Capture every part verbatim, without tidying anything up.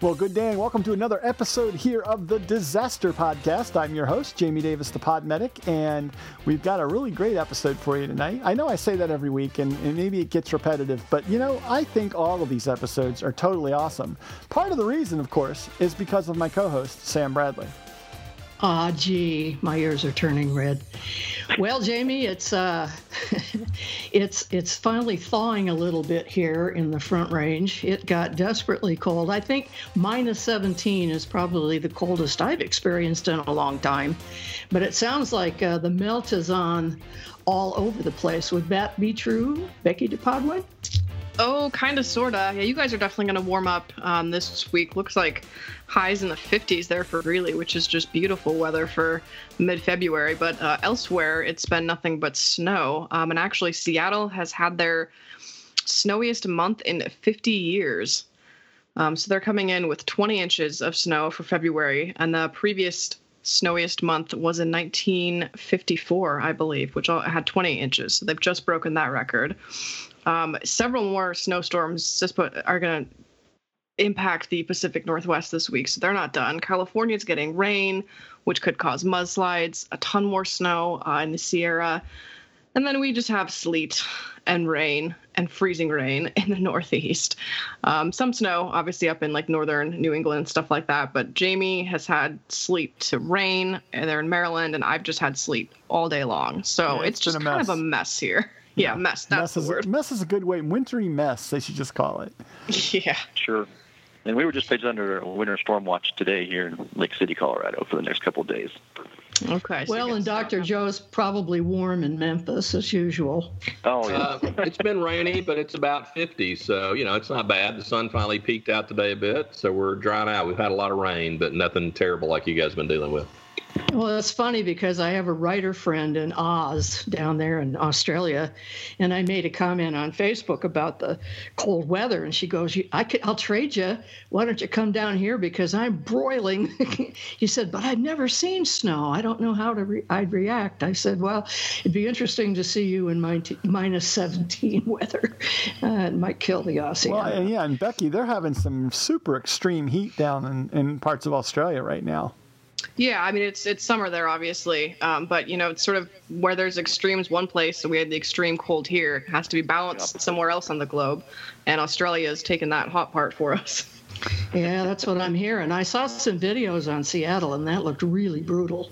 Well, good day and welcome to another episode here of the Disaster Podcast. I'm your host, Jamie Davis, the Pod Medic, and we've got a really great episode for you tonight. I know I say that every week, and, and maybe it gets repetitive, but you know, I think all of these episodes are totally awesome. Part of the reason, of course, is because of my co-host, Sam Bradley. Ah, gee, my ears are turning red. Well, Jamie, it's uh, it's it's finally thawing a little bit here in the Front Range. It got desperately cold. I think minus seventeen is probably the coldest I've experienced in a long time. But it sounds like uh, the melt is on all over the place. Would that be true, Becky DePodwin? Oh, kind of, sort of. Yeah, you guys are definitely going to warm up um, this week. Looks like highs in the fifties there for Greeley, which is just beautiful weather for mid-February. But uh, elsewhere, it's been nothing but snow. Um, and actually, Seattle has had their snowiest month in fifty years. Um, so they're coming in with twenty inches of snow for February. And the previous snowiest month was in nineteen fifty-four, I believe, which had twenty inches. So they've just broken that record. Um, several more snowstorms just put, are going to impact the Pacific Northwest this week, so they're not done. California's getting rain, which could cause mudslides, a ton more snow uh, in the Sierra, and then we just have sleet and rain and freezing rain in the Northeast. Um, some snow, obviously, up in like northern New England and stuff like that, but Jamie has had sleet to rain, and they're in Maryland, and I've just had sleet all day long, so yeah, it's, it's just kind of a mess here. Yeah, mess. That's mess the is, word. Mess is a good way. Wintry mess, they should just call it. Yeah. Sure. And we were just placed under a winter storm watch today here in Lake City, Colorado for the next couple of days. Okay. So well, and Doctor Joe's probably warm in Memphis as usual. Oh, yeah. Uh, it's been rainy, but it's about fifty, so, you know, it's not bad. The sun finally peaked out today a bit, so we're drying out. We've had a lot of rain, but nothing terrible like you guys have been dealing with. Well, it's funny because I have a writer friend in Oz down there in Australia, and I made a comment on Facebook about the cold weather, and she goes, I could, I'll trade you. Why don't you come down here because I'm broiling? He said, but I've never seen snow. I don't know how to re- I'd react. I said, well, it'd be interesting to see you in min- minus seventeen weather. Uh, it might kill the Aussie. Well, and yeah, and Becky, they're having some super extreme heat down in, in parts of Australia right now. Yeah, I mean, it's it's summer there, obviously. Um, but, you know, it's sort of where there's extremes one place, so we had the extreme cold here. It has to be balanced somewhere else on the globe. And Australia has taken that hot part for us. Yeah, that's what I'm hearing. I saw some videos on Seattle, and that looked really brutal.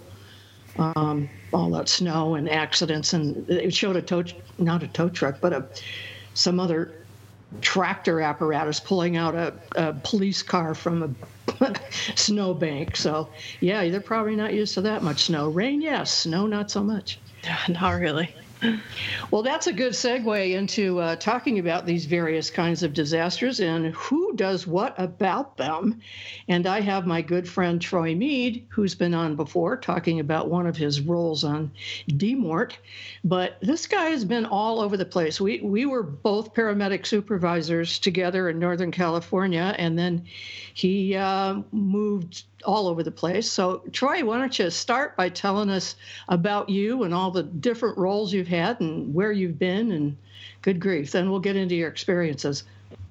Um, all that snow and accidents. And it showed a tow, not a tow truck, but a some other tractor apparatus pulling out a, a police car from a snowbank. So, yeah, they're probably not used to that much snow. Rain, yes. Snow, not so much. Not really. Well, that's a good segue into uh, talking about these various kinds of disasters and who does what about them. And I have my good friend Troy Mead, who's been on before, talking about one of his roles on D MORT. But this guy has been all over the place. We we were both paramedic supervisors together in Northern California, and then he uh, moved all over the place. So, Troy, why don't you start by telling us about you and all the different roles you've had and where you've been, and good grief. Then we'll get into your experiences.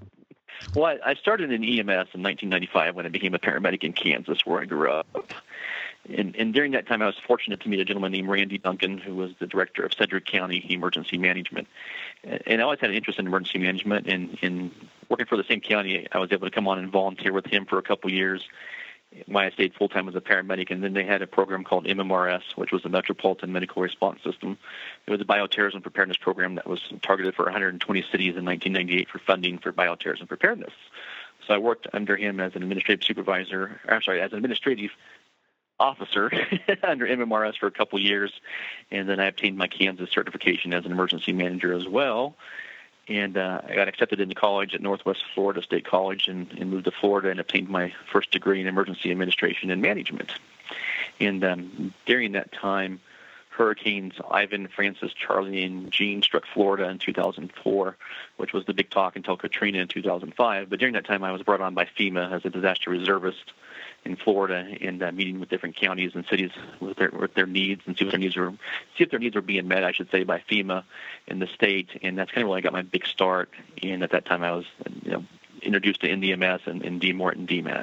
Well, I started in E M S in nineteen ninety-five when I became a paramedic in Kansas, where I grew up. And, and during that time, I was fortunate to meet a gentleman named Randy Duncan, who was the director of Sedgwick County Emergency Management. And I always had an interest in emergency management. And in working for the same county, I was able to come on and volunteer with him for a couple years while I stayed full-time as a paramedic. And then they had a program called M M R S, which was the Metropolitan Medical Response System. It was a bioterrorism preparedness program that was targeted for one hundred twenty cities in nineteen ninety-eight for funding for bioterrorism preparedness. So I worked under him as an administrative supervisor, I'm sorry, as an administrative officer under M M R S for a couple years, and then I obtained my Kansas certification as an emergency manager as well. And uh, I got accepted into college at Northwest Florida State College and, and moved to Florida and obtained my first degree in emergency administration and management. And um, during that time, Hurricanes Ivan, Francis, Charlie, and Gene struck Florida in two thousand four, which was the big talk until Katrina in two thousand five. But during that time, I was brought on by FEMA as a disaster reservist in Florida, and uh, meeting with different counties and cities with their with their needs and see what their needs were, see if their needs were being met, I should say, by FEMA in the state. And that's kind of where I got my big start. And at that time, I was, you know, introduced to N D M S and, and D MORT and D MAT.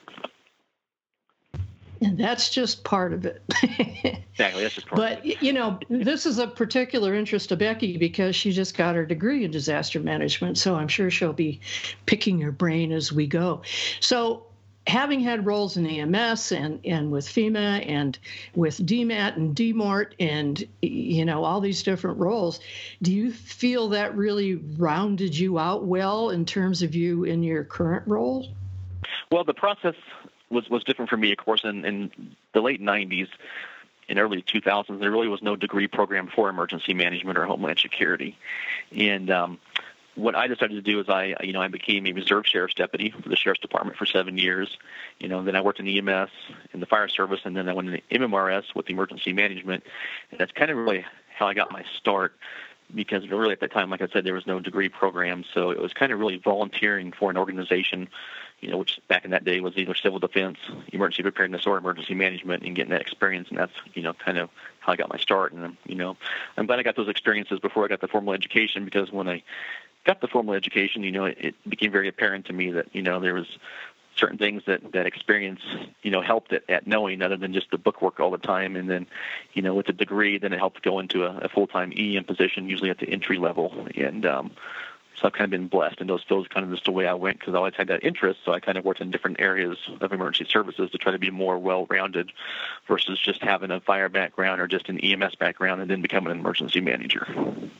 And that's just part of it. Exactly, that's just part but, of it. But, you know, this is a particular interest to Becky because she just got her degree in disaster management, so I'm sure she'll be picking your brain as we go. So having had roles in E M S and, and with FEMA and with D MAT and D MORT and, you know, all these different roles, do you feel that really rounded you out well in terms of you in your current role? Well, the process was, was different for me, of course. In, in the late nineties and early two thousands, there really was no degree program for emergency management or homeland security. And um, what I decided to do is I, you know, I became a reserve sheriff's deputy for the sheriff's department for seven years. You know, then I worked in E M S in the fire service, and then I went into M M R S with emergency management. And that's kind of really how I got my start, because really at that time, like I said, there was no degree program. So it was kind of really volunteering for an organization, you know, which back in that day was either civil defense, emergency preparedness, or emergency management, and getting that experience. And that's, you know, kind of how I got my start. And, you know, I'm glad I got those experiences before I got the formal education, because when I got the formal education, you know, it, it became very apparent to me that, you know, there was certain things that, that experience, you know, helped at, at knowing, other than just the book work all the time. And then, you know, with a degree, then it helped go into a, a full-time E M position, usually at the entry level. And um, so I've kind of been blessed, and those feels kind of just the way I went, because I always had that interest. So I kind of worked in different areas of emergency services to try to be more well-rounded versus just having a fire background or just an E M S background and then becoming an emergency manager.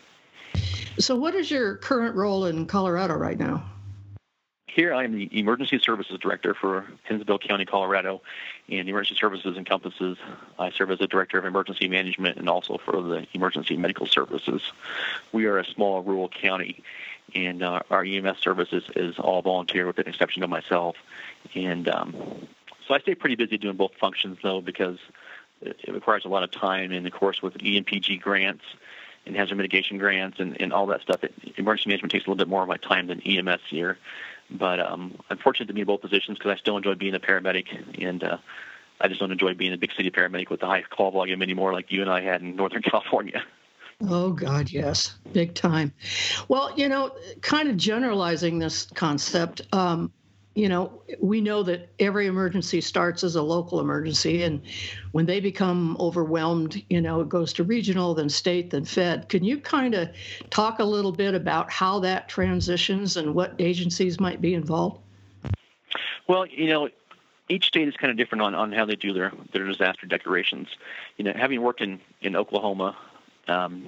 So what is your current role in Colorado right now? Here I am the Emergency Services Director for Hinsdale County, Colorado, and Emergency Services encompasses, I serve as the Director of Emergency Management and also for the Emergency Medical Services. We are a small rural county, and uh, our E M S services is all volunteer with the exception of myself. And um, so I stay pretty busy doing both functions, though, because it requires a lot of time, and, of course, with E M P G grants and hazard mitigation grants and, and all that stuff, it, emergency management takes a little bit more of my time than E M S here. But um, I'm fortunate to be in both positions because I still enjoy being a paramedic, and uh, I just don't enjoy being a big city paramedic with the high call volume anymore like you and I had in Northern California. Oh, God, yes. Big time. Well, you know, kind of generalizing this concept, um, you know, we know that every emergency starts as a local emergency, and when they become overwhelmed, you know, it goes to regional, then state, then fed. Can you kind of talk a little bit about how that transitions and what agencies might be involved? Well, you know, each state is kind of different on, on how they do their, their disaster declarations. You know, having worked in, in Oklahoma, um,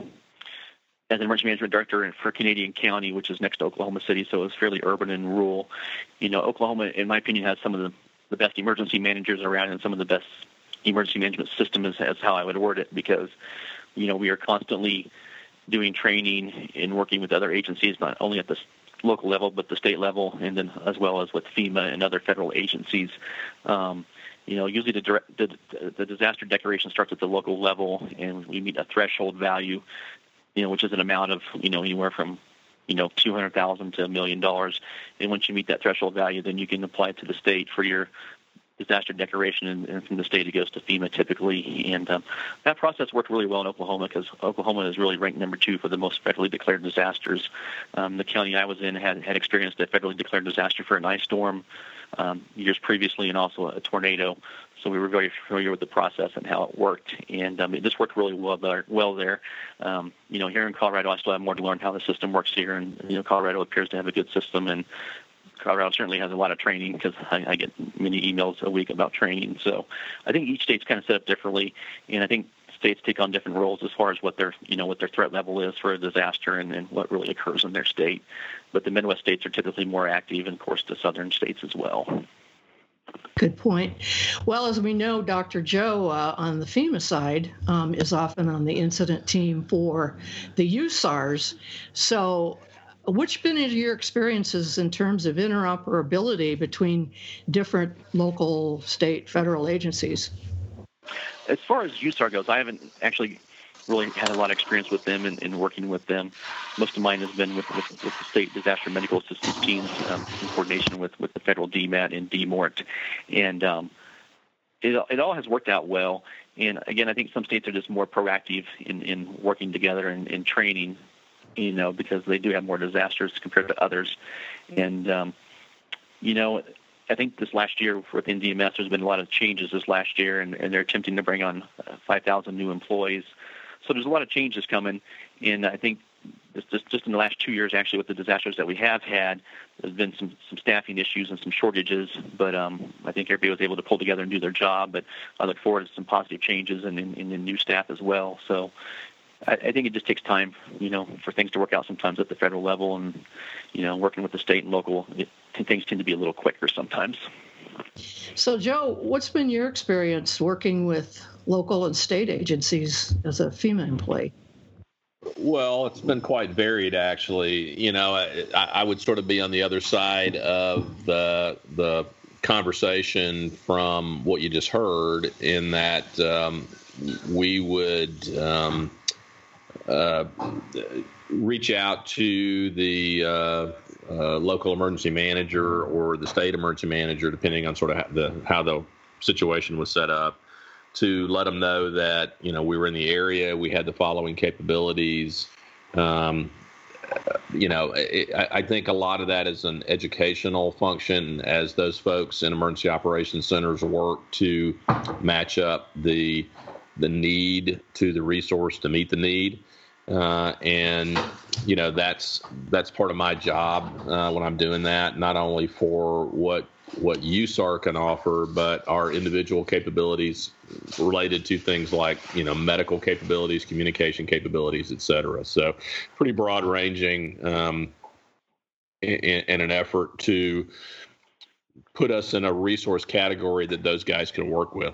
as an emergency management director for Canadian County, which is next to Oklahoma City, so it's fairly urban and rural. You know, Oklahoma, in my opinion, has some of the, the best emergency managers around and some of the best emergency management system is, is how I would word it, because, you know, we are constantly doing training and working with other agencies, not only at the local level, but the state level, and then as well as with FEMA and other federal agencies. Um, You know, usually the, direct, the the disaster declaration starts at the local level, and we meet a threshold value, you know, which is an amount of, you know, anywhere from, you know, two hundred thousand dollars to a million dollars. And once you meet that threshold value, then you can apply it to the state for your disaster declaration, and, and from the state it goes to FEMA typically. And um, that process worked really well in Oklahoma, because Oklahoma is really ranked number two for the most federally declared disasters. Um, the county I was in had, had experienced a federally declared disaster for an ice storm um, years previously, and also a tornado. So we were very familiar with the process and how it worked, and um, it just worked really well there. Well there. Um, you know, here in Colorado, I still have more to learn how the system works here, and you know, Colorado appears to have a good system, and Colorado certainly has a lot of training, because I, I get many emails a week about training. So I think each state's kind of set up differently, and I think states take on different roles as far as what their, you know, what their threat level is for a disaster, and, and what really occurs in their state. But the Midwest states are typically more active, and of course the southern states as well. Good point. Well, as we know, Doctor Joe uh, on the FEMA side um, is often on the incident team for the U S A R S. So which have been your experiences in terms of interoperability between different local, state, federal agencies? As far as U S A R goes, I haven't actually really had a lot of experience with them and, and working with them. Most of mine has been with, with, with the state disaster medical assistance teams um, in coordination with, with the federal D MAT and D MORT. And um, it, it all has worked out well. And again, I think some states are just more proactive in, in working together and, and training, you know, because they do have more disasters compared to others. And um, you know, I think this last year within D M S, there's been a lot of changes this last year, and, and they're attempting to bring on uh, five thousand new employees. So there's a lot of changes coming, and I think just, just in the last two years, actually, with the disasters that we have had, there's been some, some staffing issues and some shortages, but um, I think everybody was able to pull together and do their job, but I look forward to some positive changes and in, in, in new staff as well. So I, I think it just takes time, you know, for things to work out sometimes at the federal level, and, you know, working with the state and local, it, things tend to be a little quicker sometimes. So, Joe, what's been your experience working with local and state agencies as a FEMA employee? Well, it's been quite varied, actually. You know, I, I would sort of be on the other side of the the conversation from what you just heard, in that um, we would um, uh, reach out to the uh, uh, local emergency manager or the state emergency manager, depending on sort of how the how the situation was set up, to let them know that, you know, we were in the area, we had the following capabilities. Um, you know, it, I think a lot of that is an educational function, as those folks in emergency operations centers work to match up the the need to the resource to meet the need. Uh, and, you know, that's that's part of my job uh, when I'm doing that, not only for what what U S A R can offer, but our individual capabilities related to things like, you know, medical capabilities, communication capabilities, et cetera. So pretty broad ranging um, in, in an effort to put us in a resource category that those guys can work with.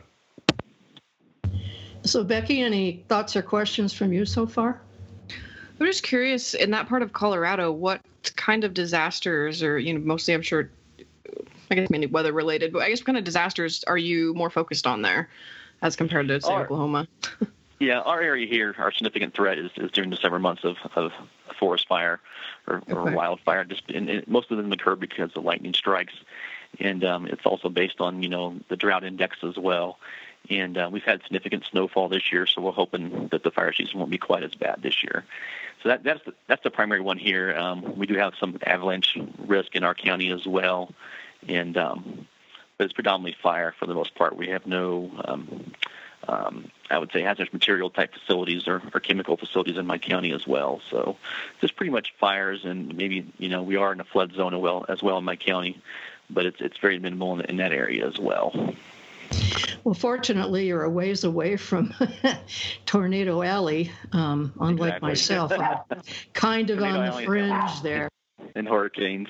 So, Becky, any thoughts or questions from you so far? I'm just curious, in that part of Colorado, what kind of disasters, or, you know, mostly I'm sure, I guess mainly weather related, but I guess what kind of disasters are you more focused on there as compared to, say, our, Oklahoma? Yeah, our area here, our significant threat is, is during the summer months of, of forest fire or, okay. or wildfire. Just and, and most of them occur because of lightning strikes, and um, it's also based on, you know, the drought index as well. And uh, we've had significant snowfall this year, so we're hoping that the fire season won't be quite as bad this year. So that, that's the, that's the primary one here. Um, we do have some avalanche risk in our county as well, and um, but it's predominantly fire for the most part. We have no, um, um, I would say, hazardous material type facilities or, or chemical facilities in my county as well. So just pretty much fires, and maybe, you know, we are in a flood zone as well, as well in my county, but it's it's very minimal in, in that area as well. Well, fortunately, you're a ways away from Tornado Alley, um, unlike exactly. myself. I'm kind of Tornado on the Alley fringe there. And hurricanes.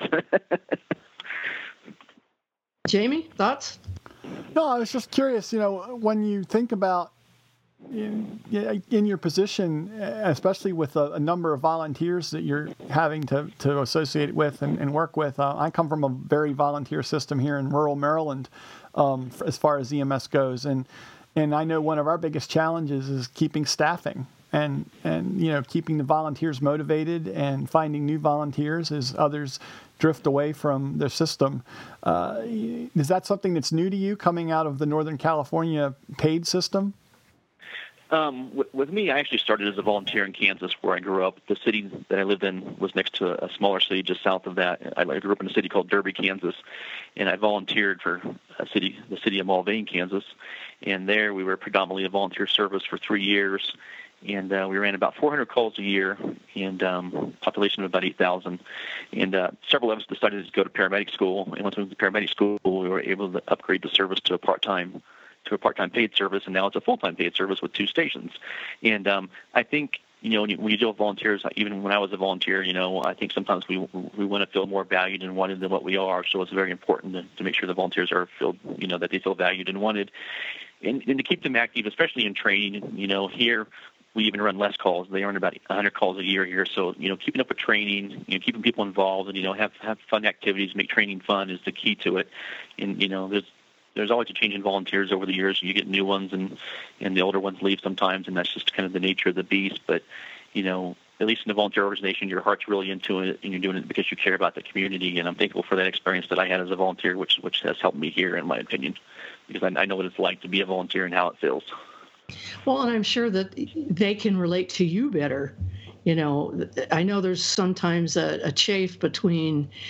Jamie, thoughts? No, I was just curious, you know, when you think about in, in your position, especially with a, a number of volunteers that you're having to, to associate with and, and work with. Uh, I come from a very volunteer system here in rural Maryland, um, as far as E M S goes. And, and I know one of our biggest challenges is keeping staffing and, and, you know, keeping the volunteers motivated and finding new volunteers as others drift away from their system. Uh, is that something that's new to you coming out of the Northern California paid system? Um, with, with me, I actually started as a volunteer in Kansas, where I grew up. The city that I lived in was next to a, a smaller city just south of that. I, I grew up in a city called Derby, Kansas, and I volunteered for a city, the city of Mulvane, Kansas. And there we were predominantly a volunteer service for three years. And uh, we ran about four hundred calls a year, and um, population of about eight thousand. And uh, several of us decided to go to paramedic school. And once we went to paramedic school, we were able to upgrade the service to a part-time to a part-time paid service, and now it's a full-time paid service with two stations. And um, I think, you know, when you, when you deal with volunteers, even when I was a volunteer, you know, I think sometimes we we want to feel more valued and wanted than what we are. So it's very important to, to make sure the volunteers are feel, you know, that they feel valued and wanted, and, and to keep them active, especially in training. You know, here we even run less calls. They earn about one hundred calls a year here. So, you know, keeping up with training, you know, keeping people involved, and, you know, have have fun activities, make training fun is the key to it. And, you know, there's There's always a change in volunteers over the years. You get new ones, and, and the older ones leave sometimes, and that's just kind of the nature of the beast. But, you know, at least in the volunteer organization, your heart's really into it, and you're doing it because you care about the community. And I'm thankful for that experience that I had as a volunteer, which which has helped me here, in my opinion, because I, I know what it's like to be a volunteer and how it feels. Well, and I'm sure that they can relate to you better. You know, I know there's sometimes a, a chafe between,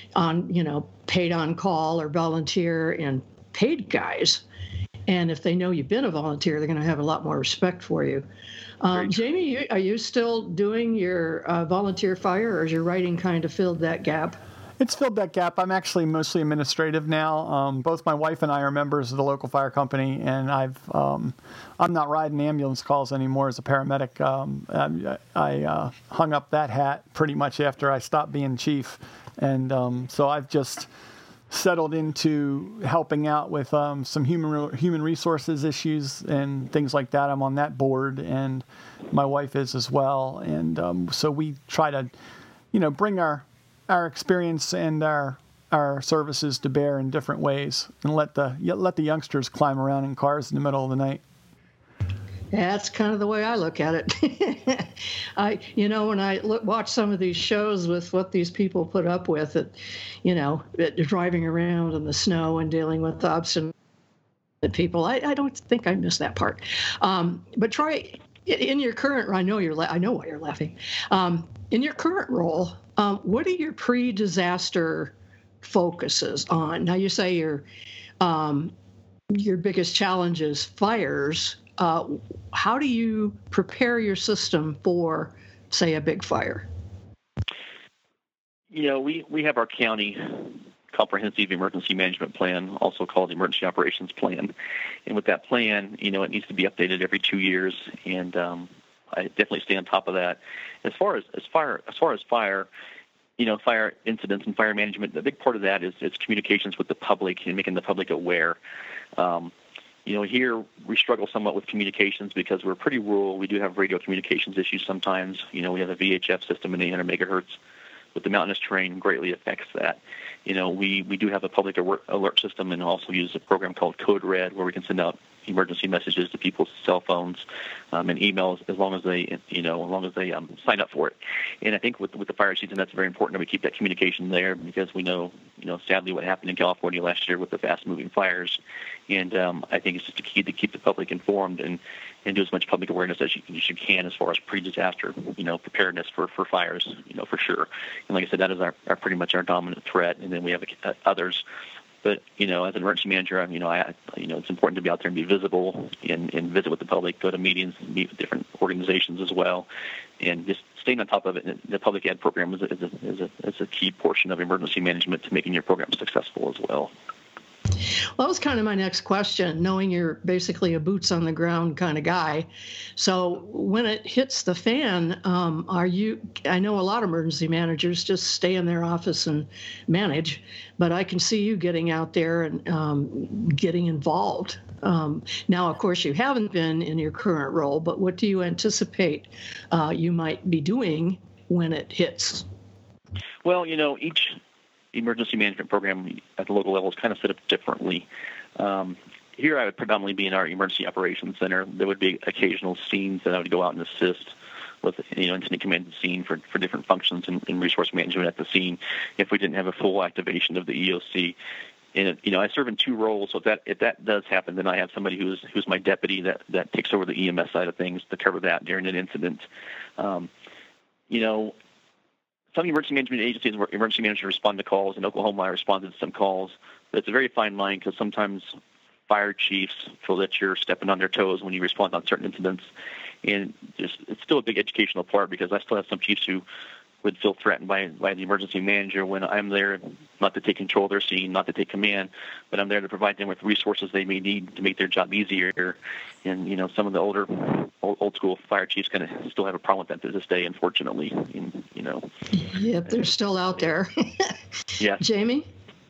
on, you know, paid on call or volunteer and paid guys. And if they know you've been a volunteer, they're going to have a lot more respect for you. Um, Jamie, you, are you still doing your uh, volunteer fire, or is your writing kind of filled that gap? It's filled that gap. I'm actually mostly administrative now. Um, both my wife and I are members of the local fire company, and I've um, I'm not riding ambulance calls anymore as a paramedic. Um, I, I uh, hung up that hat pretty much after I stopped being chief, and um, so I've just settled into helping out with um, some human human resources issues and things like that. I'm on that board, and my wife is as well. And um, so we try to, you know, bring our our experience and our our services to bear in different ways, and let the let the youngsters climb around in cars in the middle of the night. Yeah, that's kind of the way I look at it. I, you know, when I look, watch some of these shows with what these people put up with, it, you know, it, driving around in the snow and dealing with obstinate people, I, I don't think I miss that part. Um, but try in your current. I know you're. La- I know why you're laughing. Um, in your current role, um, what are your pre-disaster focuses on? Now, you say your um, your biggest challenge is fires. Uh, how do you prepare your system for, say, a big fire? You know, we, we have our county comprehensive emergency management plan, also called the emergency operations plan. And with that plan, you know, it needs to be updated every two years. And um, I definitely stay on top of that. As far as, as fire, as far as fire, you know, fire incidents and fire management, the big part of that is, is communications with the public and making the public aware. Um, You know, here we struggle somewhat with communications because we're pretty rural. We do have radio communications issues sometimes. You know, we have a V H F system in eight hundred megahertz. With the mountainous terrain, greatly affects that. You know, we, we do have a public alert system and also use a program called Code Red where we can send out emergency messages to people's cell phones um, and emails as long as they, you know, as long as they um, sign up for it. And I think with with the fire season, that's very important that we keep that communication there because we know, you know, sadly what happened in California last year with the fast-moving fires. And um, I think it's just a key to keep the public informed and, and do as much public awareness as you, as you can as far as pre-disaster, you know, preparedness for, for fires, you know, for sure. And like I said, that is our, our pretty much our dominant threat. And then we have uh, others. But, you know, as an emergency manager, you know, I, you know, it's important to be out there and be visible and, and visit with the public, go to meetings, meet with different organizations as well, and just staying on top of it. And the public ed program is a, is a, is a, is a key portion of emergency management to making your program successful as well. Well, that was kind of my next question, knowing you're basically a boots on the ground kind of guy. So when it hits the fan, um, are you, I know a lot of emergency managers just stay in their office and manage, but I can see you getting out there and um, getting involved. Um, now, of course, you haven't been in your current role, but what do you anticipate uh, you might be doing when it hits? Well, you know, each emergency management program at the local level is kind of set up differently. Um, here I would predominantly be in our emergency operations center. There would be occasional scenes that I would go out and assist with, you know, incident command and scene for, for different functions in, in resource management at the scene if we didn't have a full activation of the E O C. And, you know, I serve in two roles, so if that, if that does happen, then I have somebody who's who's my deputy that, that takes over the E M S side of things to cover that during an incident. Um, you know, some emergency management agencies where emergency managers respond to calls. In Oklahoma, I responded to some calls. But it's a very fine line because sometimes fire chiefs feel that you're stepping on their toes when you respond on certain incidents. And just, it's still a big educational part because I still have some chiefs who would feel threatened by by the emergency manager when I'm there not to take control of their scene, not to take command, but I'm there to provide them with resources they may need to make their job easier. And, you know, some of the older, old, old school fire chiefs kind of still have a problem with that to this day, unfortunately. And, you know. Yep, they're still out there. Yeah. Jamie?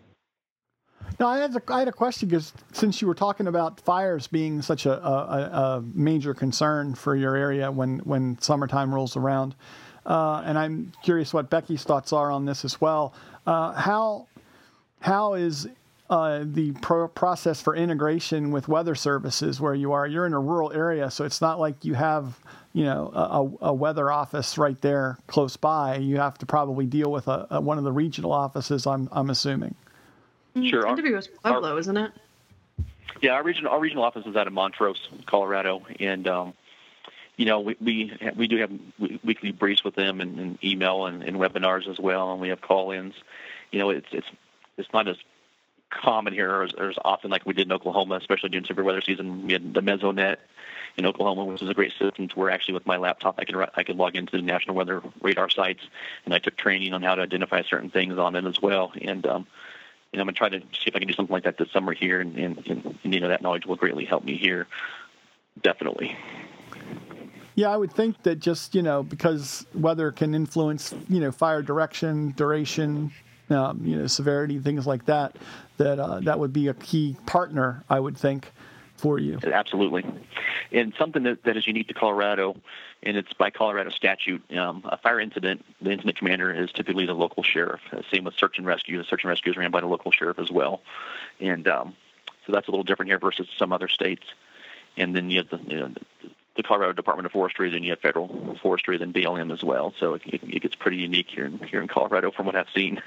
No, I had a, I had a question because since you were talking about fires being such a, a, a major concern for your area when, when summertime rolls around, Uh, and I'm curious what Becky's thoughts are on this as well. Uh, how how is uh, the pro- process for integration with weather services where you are? You're in a rural area, so it's not like you have, you know, a, a weather office right there close by. You have to probably deal with a, a, one of the regional offices, I'm I'm assuming. Sure. N W S Pueblo, our, isn't it? Yeah, our regional our regional office is out of Montrose, Colorado, and um, you know, we we, we do have weekly briefs with them and, and email and, and webinars as well, and we have call-ins. You know, it's it's it's not as common here or as, or as often like we did in Oklahoma, especially during severe weather season. We had the Mesonet in Oklahoma, which was a great system to where actually with my laptop I could I could log into the National Weather Radar sites, and I took training on how to identify certain things on it as well. And um, you know, I'm gonna try to see if I can do something like that this summer here, and, and, and, and you know, that knowledge will greatly help me here, definitely. Yeah, I would think that just, you know, because weather can influence, you know, fire direction, duration, um, you know, severity, things like that, that uh, that would be a key partner, I would think, for you. Absolutely. And something that, that is unique to Colorado, and it's by Colorado statute, um, a fire incident, the incident commander is typically the local sheriff. Uh, same with search and rescue. The search and rescue is ran by the local sheriff as well. And um, so that's a little different here versus some other states. And then you have the, you know, the, the Colorado Department of Forestry, then you have federal forestry, then B L M as well. So it, it, it gets pretty unique here in, here in Colorado from what I've seen.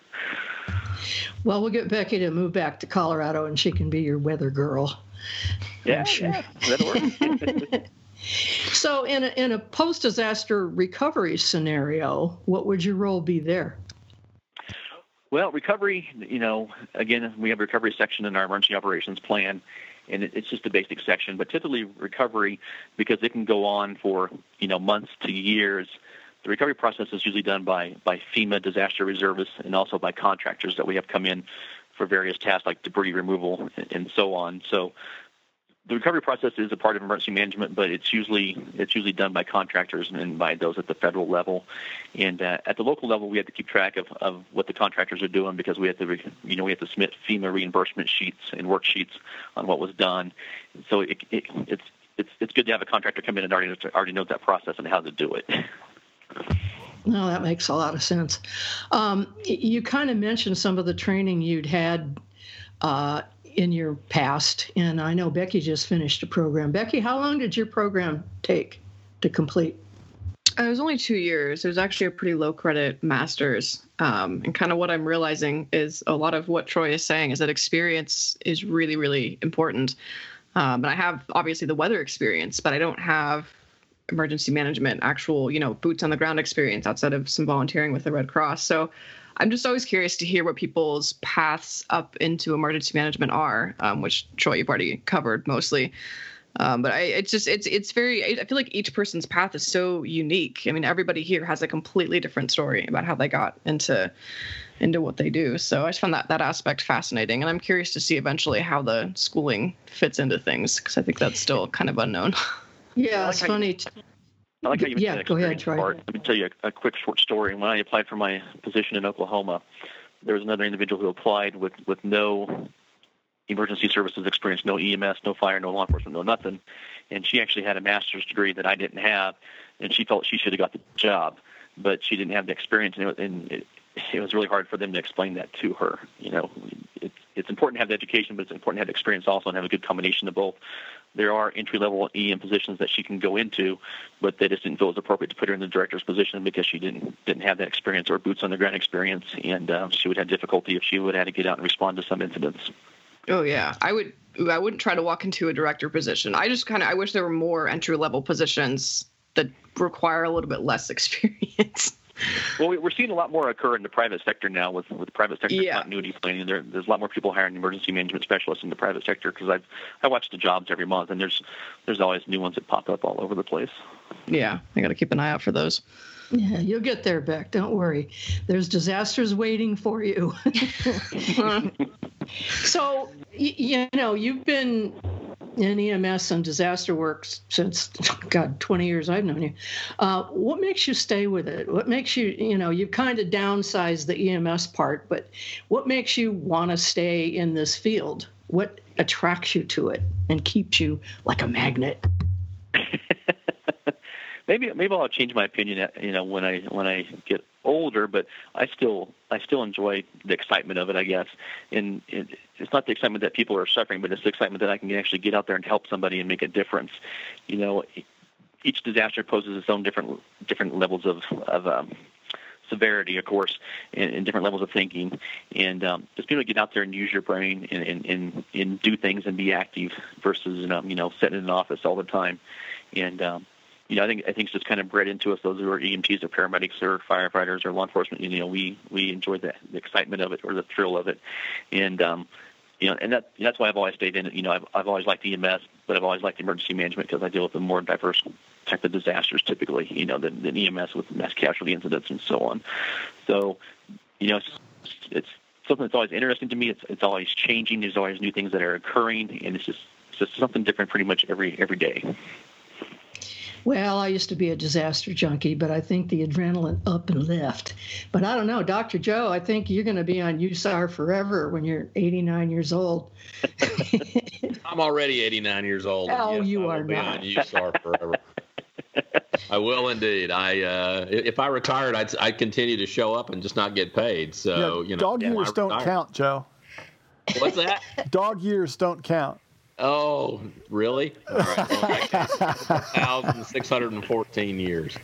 Well, we'll get Becky to move back to Colorado, and she can be your weather girl. Yeah, sure. yeah, that'll work. So in a, in a post-disaster recovery scenario, what would your role be there? Well, recovery, you know, again, we have a recovery section in our emergency operations plan, and it, it's just a basic section. But typically recovery, because it can go on for, you know, months to years, the recovery process is usually done by, by FEMA disaster reservists and also by contractors that we have come in for various tasks like debris removal and, and so on. So the recovery process is a part of emergency management, but it's usually it's usually done by contractors and by those at the federal level. And uh, at the local level, we have to keep track of, of what the contractors are doing because we have to, you know, we have to submit FEMA reimbursement sheets and worksheets on what was done. So it, it, it's it's it's good to have a contractor come in and already already knows that process and how to do it. No, that makes a lot of sense. Um, you kind of mentioned some of the training you'd had uh, in your past, and I know Becky just finished a program. Becky, how long did your program take to complete? It was only two years. It was actually a pretty low credit master's. Um, and kind of what I'm realizing is a lot of what Troy is saying is that experience is really, really important. Um, and I have obviously the weather experience, but I don't have emergency management, actual, you know, boots on the ground experience outside of some volunteering with the Red Cross. So I'm just always curious to hear what people's paths up into emergency management are, um, which Troy, you've already covered mostly. Um, but I, it's just, it's, it's very, I feel like each person's path is so unique. I mean, everybody here has a completely different story about how they got into, into what they do. So I just found that, that aspect fascinating. And I'm curious to see eventually how the schooling fits into things, because I think that's still kind of unknown. Yeah, like it's funny. You, I like how you yeah, mentioned go ahead, experience Troy. part. Let me tell you a, a quick short story. When I applied for my position in Oklahoma, there was another individual who applied with, with no emergency services experience, no E M S, no fire, no law enforcement, no nothing. And she actually had a master's degree that I didn't have, and she felt she should have got the job, but she didn't have the experience, and it, and it, it was really hard for them to explain that to her. You know, it's it's important to have the education, but it's important to have the experience also and have a good combination of both. There are entry-level E M positions that she can go into, but they just didn't feel it was appropriate to put her in the director's position because she didn't didn't have that experience or boots on the ground experience, and uh, she would have difficulty if she would have had to get out and respond to some incidents. Oh yeah, I would. I wouldn't try to walk into a director position. I just kind of. I wish there were more entry-level positions that require a little bit less experience. Well, we're seeing a lot more occur in the private sector now with, with private sector yeah. continuity planning. There, there's a lot more people hiring emergency management specialists in the private sector because I've I watch the jobs every month, and there's there's always new ones that pop up all over the place. Yeah, I got to keep an eye out for those. Yeah, you'll get there, Beck. Don't worry. There's disasters waiting for you. So, you, you know, you've been in E M S and disaster work since, God, twenty years I've known you. Uh, what makes you stay with it? What makes you, you know, you've kind of downsized the E M S part, but what makes you want to stay in this field? What attracts you to it and keeps you like a magnet? Maybe maybe I'll change my opinion, you know, when I when I get older. But I still I still enjoy the excitement of it, I guess. And it, it's not the excitement that people are suffering, but it's the excitement that I can actually get out there and help somebody and make a difference. You know, each disaster poses its own different different levels of of um, severity, of course, and, and different levels of thinking. And um, just being able to get out there and use your brain and and, and, and do things and be active versus um, you know sitting in an office all the time. And um, you know, I think I think it's just kind of bred into us. Those who are E M Ts or paramedics or firefighters or law enforcement, you know, we we enjoy the, the excitement of it or the thrill of it, and um, you know, and that that's why I've always stayed in it. You know, I've I've always liked E M S, but I've always liked emergency management because I deal with a more diverse type of disasters typically, you know, than, than E M S with mass casualty incidents and so on. So, you know, it's, it's something that's always interesting to me. It's it's always changing. There's always new things that are occurring, and it's just it's just something different pretty much every every day. Well, I used to be a disaster junkie, but I think the adrenaline up and left. But I don't know, Doctor Joe, I think you're going to be on U S A R forever when you're eighty-nine years old. I'm already eighty-nine years old. Oh, yes, you I are will be not. on U S A R forever. I will indeed. I uh, if I retired, I'd, I'd continue to show up and just not get paid. So yeah, you know, dog yeah, years don't count, Joe. What's that? Dog years don't count. Oh, really? All right. Well, one thousand six hundred fourteen years.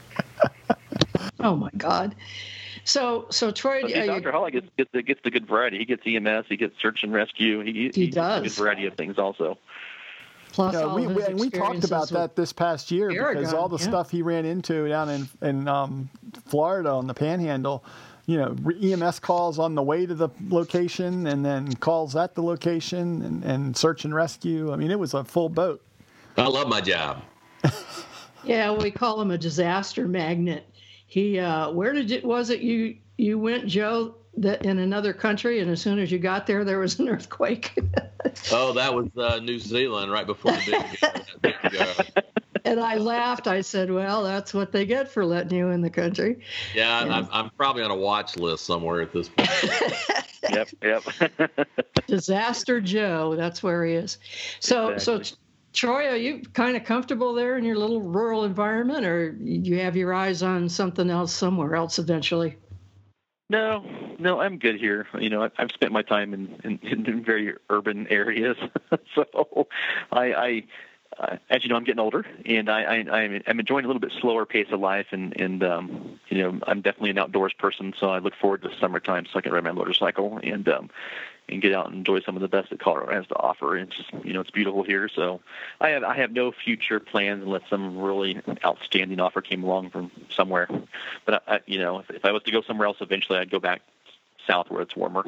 Oh my God. So, so Troy, But uh, Doctor Holly gets, gets, the, gets the good variety. He gets E M S, he gets search and rescue. He, He he does. gets a good variety of things also. plus Yeah, all we, his we, and we talked about experiences that this past year Aragon, because all the yeah. stuff he ran into down in in um, Florida on the Panhandle, you know, E M S calls on the way to the location and then calls at the location and, and search and rescue. I mean, it was a full boat. I love my job. Yeah, we call him a disaster magnet. He, uh, where did it was it you you went, Joe? That in another country, and as soon as you got there, there was an earthquake. Oh, that was uh, New Zealand right before the big, big uh, And I laughed. I said, "Well, that's what they get for letting you in the country." Yeah, I'm, I'm probably on a watch list somewhere at this point. Yep, yep. Disaster Joe, that's where he is. So, Exactly. so Troy, are you kind of comfortable there in your little rural environment, or you have your eyes on something else somewhere else eventually? No, no, I'm good here. You know, I've, I've spent my time in, in, in very urban areas, so I, I uh, as you know, I'm getting older, and I, I, I'm, I'm enjoying a little bit slower pace of life, and, and um, you know, I'm definitely an outdoors person, so I look forward to summertime so I can ride my motorcycle and um, and get out and enjoy some of the best that Colorado has to offer. And it's just, you know, it's beautiful here, so I have I have no future plans unless some really outstanding offer came along from somewhere. But I, you know, if, if I was to go somewhere else eventually, I'd go back south where it's warmer.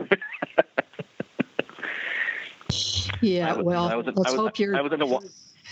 Yeah, I was- well, I was in- let's I was- hope you're. I was in Hawaii.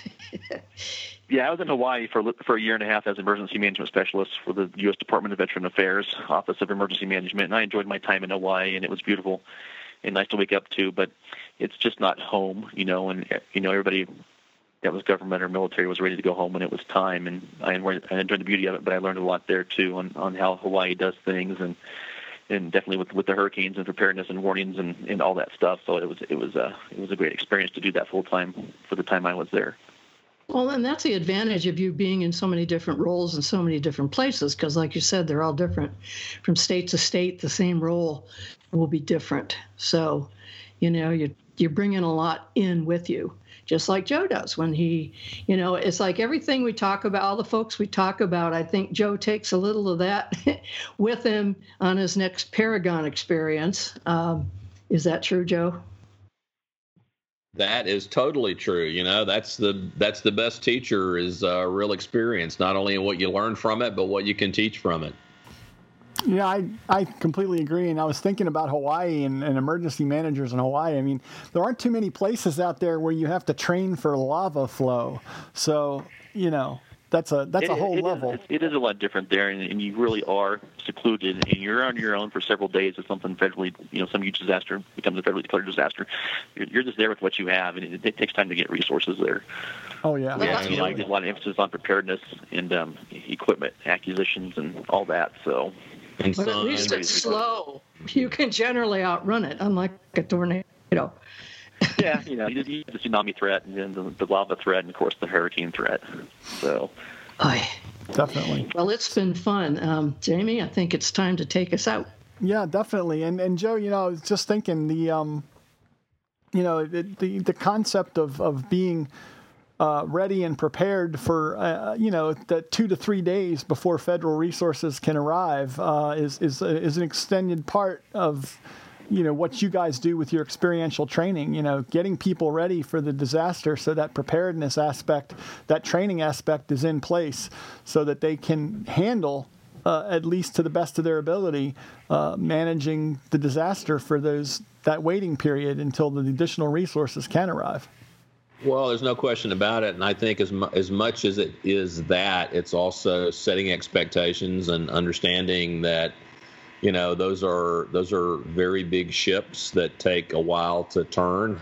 Yeah, I was in Hawaii for for a year and a half as emergency management specialist for the U S Department of Veteran Affairs Office of Emergency Management, and I enjoyed my time in Hawaii, and it was beautiful and nice to wake up to. But it's just not home, you know. And you know, everybody that was government or military was ready to go home when it was time, and I enjoyed, I enjoyed the beauty of it. But I learned a lot there too on on how Hawaii does things, and and definitely with with the hurricanes and preparedness and warnings and, and all that stuff. So it was it was a it was a great experience to do that full time for the time I was there. Well, and that's the advantage of you being in so many different roles in so many different places, because like you said, they're all different. From state to state, the same role will be different. So, you know, you're, you're bringing a lot in with you, just like Joe does when he, you know, it's like everything we talk about, all the folks we talk about, I think Joe takes a little of that with him on his next Paragon experience. Um, is that true, Joe? That is totally true. You know, that's the that's the best teacher is uh, real experience, not only in what you learn from it, but what you can teach from it. Yeah, I, I completely agree. And I was thinking about Hawaii and, and emergency managers in Hawaii. I mean, there aren't too many places out there where you have to train for lava flow. So, you know, that's a that's It- a whole it level. Is, it is a lot different there, and, and you really are secluded, and you're on your own for several days if something federally, you know, some huge disaster becomes a federally declared disaster. You're, you're just there with what you have, and it, it takes time to get resources there. Oh, yeah. Yeah, You know, there's a lot of emphasis on preparedness and um, equipment acquisitions and all that. So, And But at so- least it's slow. You can generally outrun it, unlike a tornado. yeah, you know, you you have the tsunami threat, and then the, the lava threat, and of course the hurricane threat. So, Aye. Definitely. Well, it's been fun. Um, Jamie, I think it's time to take us out. Yeah, definitely. And and Joe, you know, I was just thinking the um, you know, the the, the concept of of being uh, ready and prepared for uh, you know that two to three days before federal resources can arrive uh, is is is an extended part of you know, what you guys do with your experiential training, you know, getting people ready for the disaster so that preparedness aspect, that training aspect is in place so that they can handle, uh, at least to the best of their ability, uh, managing the disaster for those that waiting period until the additional resources can arrive. Well, there's no question about it. And I think as, mu- as much as it is that, it's also setting expectations and understanding that, you know, those are those are very big ships that take a while to turn,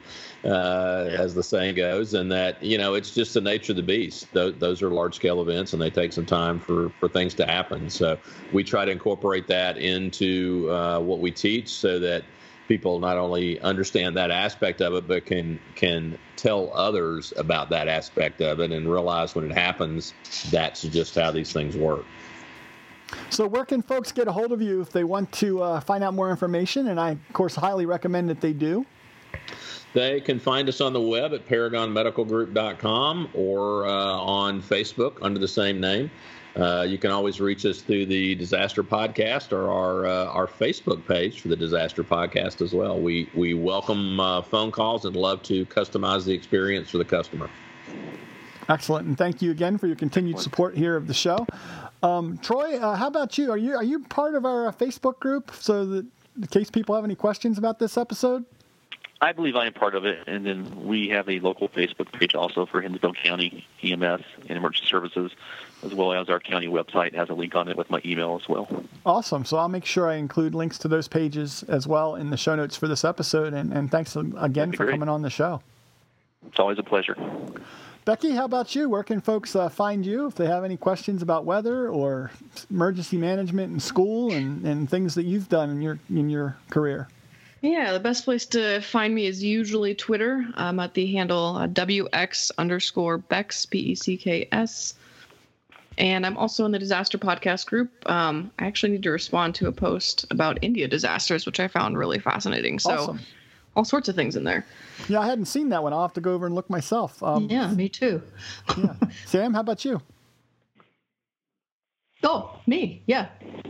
uh, as the saying goes, and that, you know, it's just the nature of the beast. Those, those are large-scale events, and they take some time for, for things to happen. So we try to incorporate that into uh, what we teach so that people not only understand that aspect of it, but can can tell others about that aspect of it and realize when it happens, that's just how these things work. So where can folks get a hold of you if they want to uh, find out more information? And I, of course, highly recommend that they do. They can find us on the web at paragon medical group dot com or uh, on Facebook under the same name. Uh, you can always reach us through the Disaster Podcast or our uh, our Facebook page for the Disaster Podcast as well. We we welcome uh, phone calls and love to customize the experience for the customer. Excellent, and thank you again for your continued support here of the show. Um, Troy, uh, how about you? Are you are you part of our uh, Facebook group so that in case people have any questions about this episode? I believe I am part of it, and then we have a local Facebook page also for Hensville County E M S and Emergency Services, as well as our county website has a link on it with my email as well. Awesome. So I'll make sure I include links to those pages as well in the show notes for this episode, and, and thanks again for great. coming on the show. It's always a pleasure. Becky, how about you? Where can folks uh, find you if they have any questions about weather or emergency management in school and, and things that you've done in your in your career? Yeah, the best place to find me is usually Twitter. I'm at the handle uh, W X underscore Becks, B E C K S. And I'm also in the Disaster Podcast group. Um, I actually need to respond to a post about India disasters, which I found really fascinating. So awesome. All sorts of things in there. Yeah, I hadn't seen that one. I'll have to go over and look myself. Um, yeah, me too. yeah. Sam, how about you? Oh, me, yeah.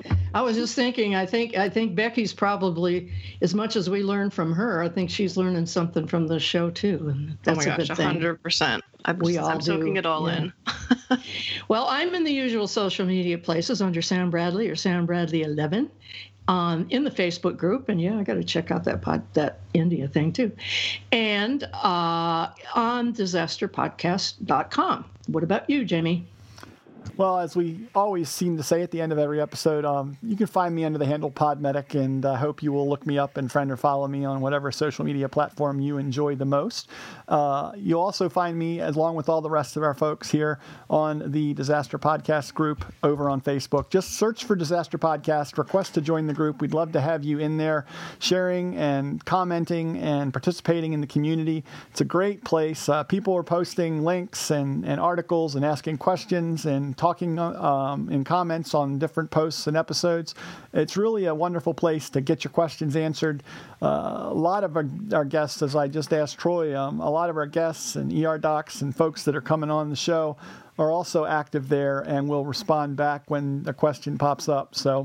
I was just thinking, I think I think Becky's probably, as much as we learn from her, I think she's learning something from the show too. And that's oh my a gosh, good thing. one hundred percent. I'm, we just, all I'm soaking do. it all yeah. in. Well, I'm in the usual social media places under Sam Bradley or Sam Bradley eleven. Um, in the Facebook group, and yeah, I got to check out that pod, that India thing too, and uh, on disaster podcast dot com. What about you, Jamie? Well, as we always seem to say at the end of every episode, um, you can find me under the handle Podmedic, and I uh, hope you will look me up and friend or follow me on whatever social media platform you enjoy the most. Uh, you'll also find me, along with all the rest of our folks here, on the Disaster Podcast group over on Facebook. Just search for Disaster Podcast, request to join the group. We'd love to have you in there sharing and commenting and participating in the community. It's a great place. Uh, people are posting links and, and articles and asking questions and talking um, in comments on different posts and episodes. It's really a wonderful place to get your questions answered. Uh, a lot of our, our guests, as I just asked Troy, um, a lot of our guests and E R docs and folks that are coming on the show are also active there and will respond back when a question pops up. So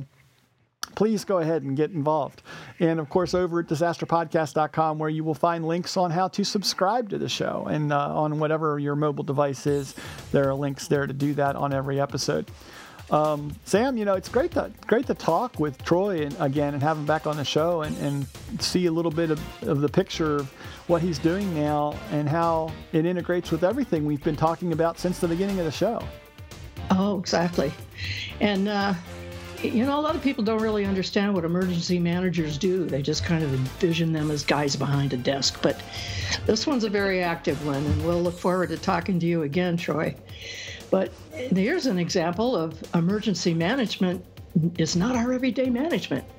please go ahead and get involved. And, of course, over at disaster podcast dot com, where you will find links on how to subscribe to the show. And uh, on whatever your mobile device is, there are links there to do that on every episode. Um, Sam, you know, it's great to great to talk with Troy and, again and have him back on the show and, and see a little bit of, of the picture of what he's doing now and how it integrates with everything we've been talking about since the beginning of the show. Oh, exactly. And, uh, you know, a lot of people don't really understand what emergency managers do. They just kind of envision them as guys behind a desk. But this one's a very active one, and we'll look forward to talking to you again, Troy. But here's an example of emergency management is not our everyday management.